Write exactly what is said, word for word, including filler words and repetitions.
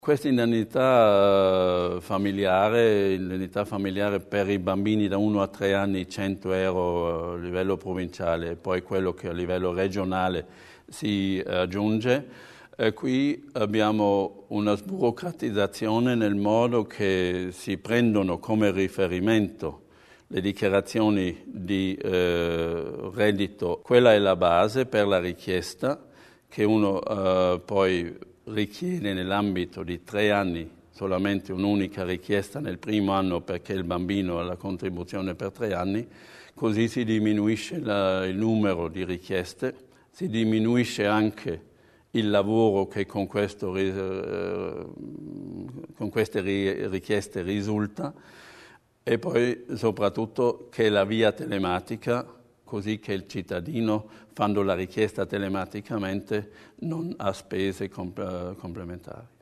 Questa indennità familiare, indennità familiare per i bambini da uno a tre anni, cento euro a livello provinciale e poi quello che a livello regionale si aggiunge. E qui abbiamo una sburocratizzazione nel modo che si prendono come riferimento le dichiarazioni di eh, reddito. Quella è la base per la richiesta che uno eh, poi richiede nell'ambito di tre anni solamente un'unica richiesta nel primo anno perché il bambino ha la contribuzione per tre anni, così si diminuisce la, il numero di richieste, si diminuisce anche il lavoro che con, questo, eh, con queste richieste risulta e poi soprattutto che la via telematica, così che il cittadino, facendo la richiesta telematicamente, non ha spese complementari.